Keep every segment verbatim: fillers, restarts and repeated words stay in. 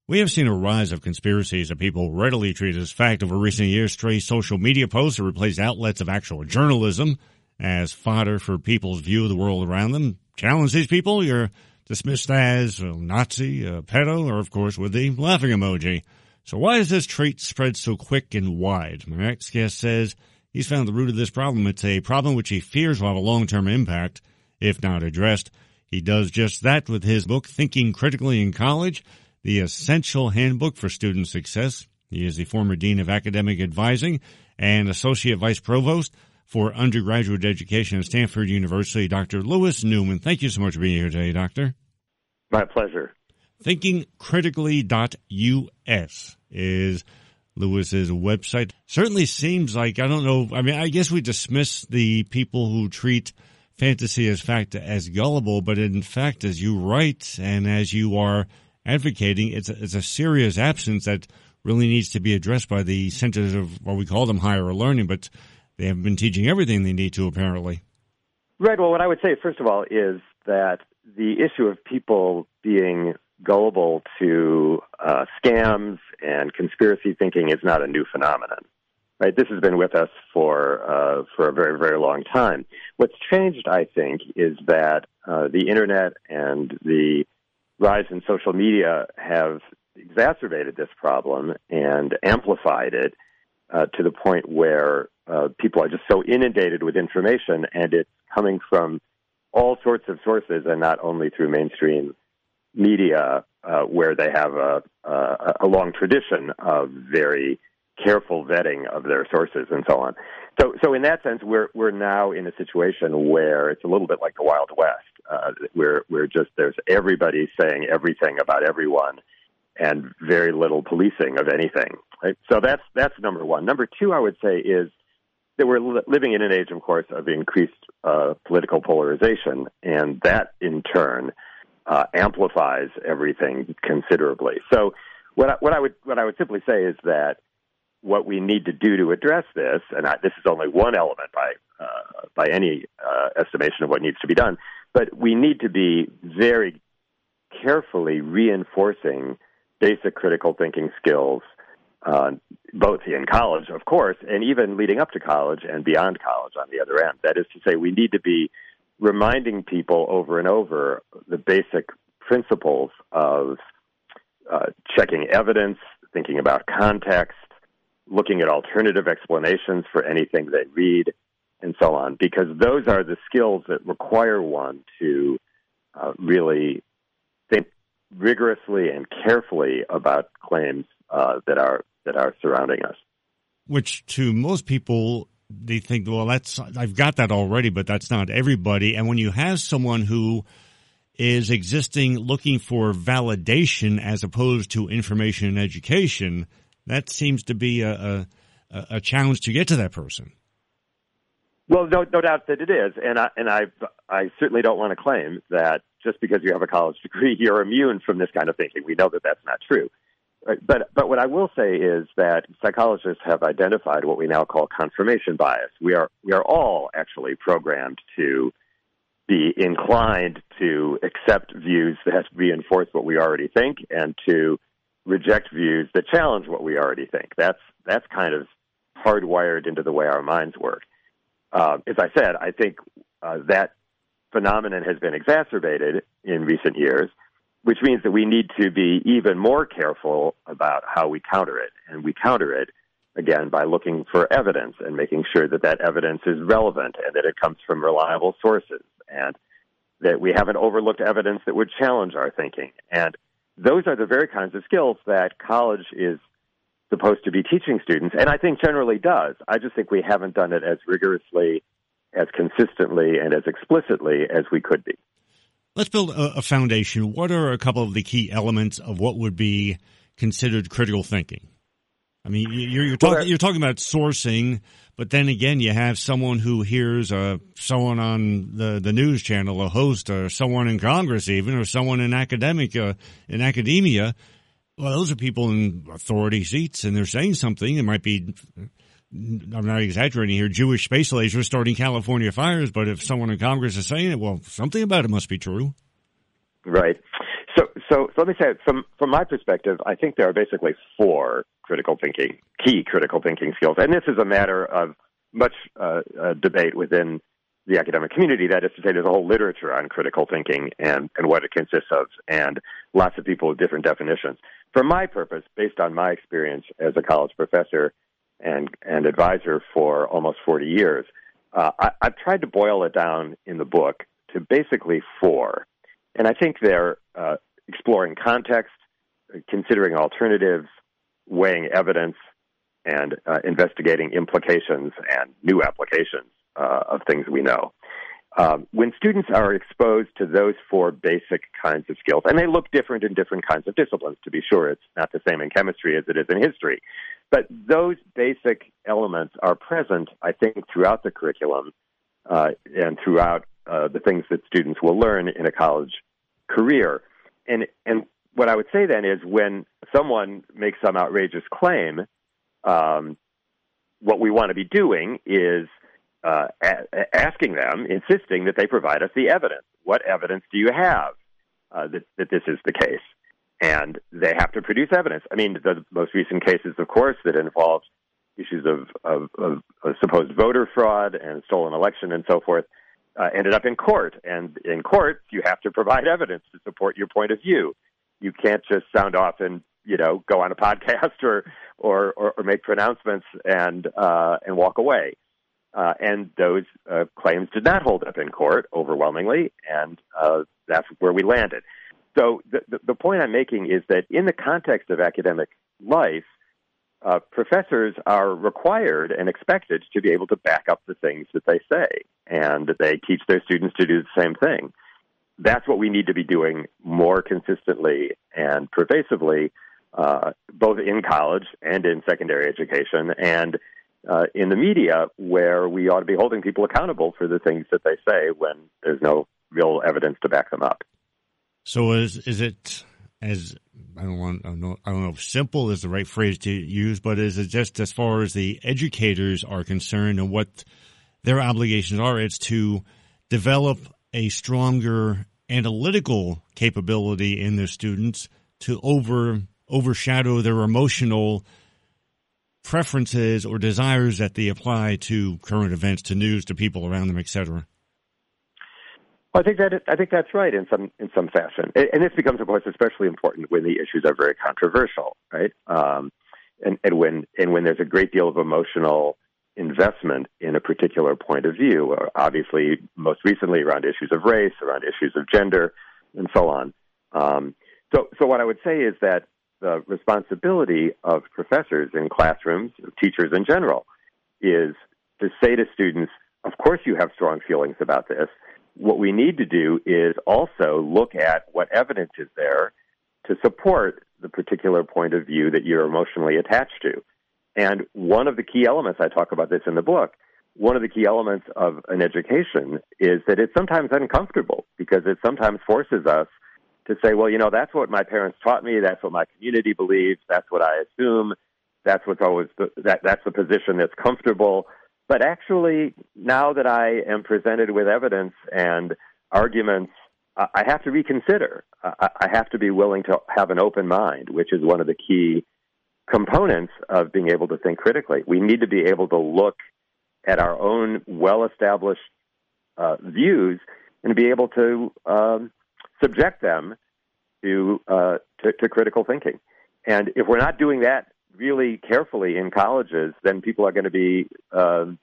We have seen a rise of conspiracies that people readily treat as fact over recent years. Stray social media posts have replaced outlets of actual journalism as fodder for people's view of the world around them. Challenge these people, you're dismissed as a Nazi, a pedo, or, of course, with the laughing emoji. So why is this trait spread so quick and wide? My next guest says he's found the root of this problem. It's a problem which he fears will have a long-term impact if not addressed. He does just that with his book, Thinking Critically in College, the Essential Handbook for Student Success. He is the former Dean of Academic Advising and Associate Vice Provost for Undergraduate Education at Stanford University, Doctor Louis Newman. Thank you so much for being here today, Doctor. My pleasure. thinking critically dot U S is Louis's website. Certainly seems like, I don't know, I mean, I guess we dismiss the people who treat fantasy as fact as gullible, but in fact, as you write and as you are advocating, it's a, it's a serious absence that really needs to be addressed by the centers of what we call them higher learning, but they haven't been teaching everything they need to, apparently. Right. Well, what I would say, first of all, is that the issue of people being gullible to uh, scams and conspiracy thinking is not a new phenomenon. Right. This has been with us for uh, for a very, very long time. What's changed, I think, is that uh, the Internet and the rise in social media have exacerbated this problem and amplified it uh, to the point where uh, people are just so inundated with information, and it's coming from all sorts of sources and not only through mainstream media, uh, where they have a, a, a long tradition of very careful vetting of their sources and so on. So, so in that sense, we're we're now in a situation where it's a little bit like the Wild West. Uh, we're we're just there's everybody saying everything about everyone, and very little policing of anything. Right? So that's that's number one. Number two, I would say, is that we're li- living in an age, of course, of increased uh, political polarization, and that in turn uh, amplifies everything considerably. So, what I, what I would what I would simply say is that what we need to do to address this, and I, this is only one element by uh, by any uh, estimation of what needs to be done, but we need to be very carefully reinforcing basic critical thinking skills, uh, both in college, of course, and even leading up to college and beyond college on the other end. That is to say, we need to be reminding people over and over the basic principles of uh, checking evidence, thinking about context, looking at alternative explanations for anything they read, and so on, because those are the skills that require one to uh, really think rigorously and carefully about claims uh, that are that are surrounding us. Which to most people, they think, well, that's I've got that already, but that's not everybody. And when you have someone who is existing looking for validation as opposed to information and education, that seems to be a, a, a challenge to get to that person. Well, no, no doubt that it is, and I and I I certainly don't want to claim that just because you have a college degree, you're immune from this kind of thinking. We know that that's not true. But but what I will say is that psychologists have identified what we now call confirmation bias. We are we are all actually programmed to be inclined to accept views that reinforce what we already think and to reject views that challenge what we already think. That's that's kind of hardwired into the way our minds work. Uh, as I said, I think uh, that phenomenon has been exacerbated in recent years, which means that we need to be even more careful about how we counter it. And we counter it, again, by looking for evidence and making sure that that evidence is relevant and that it comes from reliable sources and that we haven't overlooked evidence that would challenge our thinking. And those are the very kinds of skills that college is supposed to be teaching students, and I think generally does. I just think we haven't done it as rigorously, as consistently, and as explicitly as we could be. Let's build a, a foundation. What are a couple of the key elements of what would be considered critical thinking? I mean, you're, you're, talk, well, you're talking about sourcing, but then again, you have someone who hears uh, someone on the, the news channel, a host, or someone in Congress even, or someone in academic uh, in academia. Well, those are people in authority seats, and they're saying something. It might be, I'm not exaggerating here, Jewish space lasers starting California fires, but if someone in Congress is saying it, well, something about it must be true. Right. So So, so let me say, from from my perspective, I think there are basically four critical thinking, key critical thinking skills, and this is a matter of much uh, uh, debate within the academic community. That is to say, there's a whole literature on critical thinking and, and what it consists of, and lots of people with different definitions. For my purpose, based on my experience as a college professor and, and advisor for almost forty years, uh, I, I've tried to boil it down in the book to basically four. And I think they're uh, exploring context, considering alternatives, weighing evidence, and uh, investigating implications and new applications uh, of things we know. Um, when students are exposed to those four basic kinds of skills, and they look different in different kinds of disciplines, to be sure, it's not the same in chemistry as it is in history, but those basic elements are present, I think, throughout the curriculum uh, and throughout uh, the things that students will learn in a college career. And and what I would say then is when someone makes some outrageous claim, um, what we want to be doing is uh, a- asking them, insisting that they provide us the evidence. What evidence do you have uh, that, that this is the case? And they have to produce evidence. I mean, the most recent cases, of course, that involved issues of, of, of, of supposed voter fraud and stolen election and so forth, uh, ended up in court. And in court, you have to provide evidence to support your point of view. You can't just sound off and, you know, go on a podcast or or, or, or make pronouncements and uh, and walk away. Uh, and those uh, claims did not hold up in court overwhelmingly, and uh, that's where we landed. So the, the, the point I'm making is that in the context of academic life, uh, professors are required and expected to be able to back up the things that they say, and they teach their students to do the same thing. That's what we need to be doing more consistently and pervasively, uh, both in college and in secondary education, and uh, in the media, where we ought to be holding people accountable for the things that they say when there's no real evidence to back them up. So is is it as I don't want I don't know, I don't know if simple is the right phrase to use, but is it just as far as the educators are concerned and what their obligations are? It's to develop a stronger analytical capability in their students to over overshadow their emotional preferences or desires that they apply to current events, to news, to people around them, et cetera. I think that I think that's right in some in some fashion, and this becomes, of course, especially important when the issues are very controversial, right? Um, and, and when and when there's a great deal of emotional investment in a particular point of view. Obviously, most recently around issues of race, around issues of gender, and so on. Um, so, so what I would say is that the responsibility of professors in classrooms, teachers in general, is to say to students, "Of course, you have strong feelings about this. What we need to do is also look at what evidence is there to support the particular point of view that you're emotionally attached to." And one of the key elements, I talk about this in the book, one of the key elements of an education is that it's sometimes uncomfortable because it sometimes forces us to say, well, you know, that's what my parents taught me, that's what my community believes, that's what I assume, that's what's always the, that that's the position that's comfortable. But actually, now that I am presented with evidence and arguments, I have to reconsider. I have to be willing to have an open mind, which is one of the key components of being able to think critically. We need to be able to look at our own well-established uh, views and be able to um, subject them to, uh, to to critical thinking. And if we're not doing that really carefully in colleges, then people are going to be um,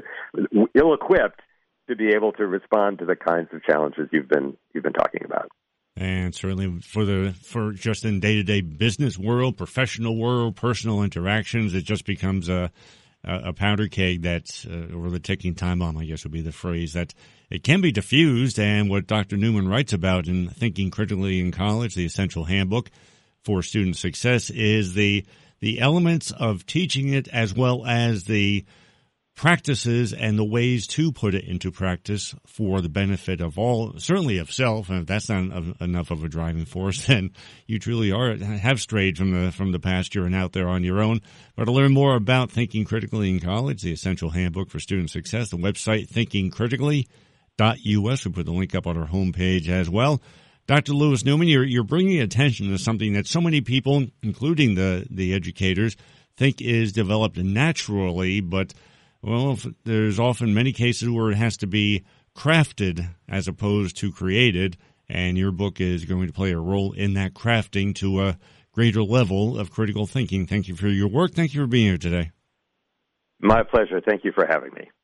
ill-equipped to be able to respond to the kinds of challenges you've been you've been talking about. And certainly for the for just in day-to-day business world, professional world, personal interactions, it just becomes a a powder keg that's uh, or the ticking time bomb, I guess would be the phrase, that it can be diffused. And what Doctor Newman writes about in Thinking Critically in College, the Essential Handbook for Student Success, is the the elements of teaching it as well as the practices and the ways to put it into practice for the benefit of all, certainly of self. And if that's not enough of a driving force, then you truly are have strayed from the from the pasture and out there on your own. But to learn more about Thinking Critically in College, the Essential Handbook for Student Success, the website thinking critically dot U S. We put the link up on our homepage as well. Doctor Lewis Newman, you're you're bringing attention to something that so many people, including the, the educators, think is developed naturally, but, well, there's often many cases where it has to be crafted as opposed to created, and your book is going to play a role in that crafting to a greater level of critical thinking. Thank you for your work. Thank you for being here today. My pleasure. Thank you for having me.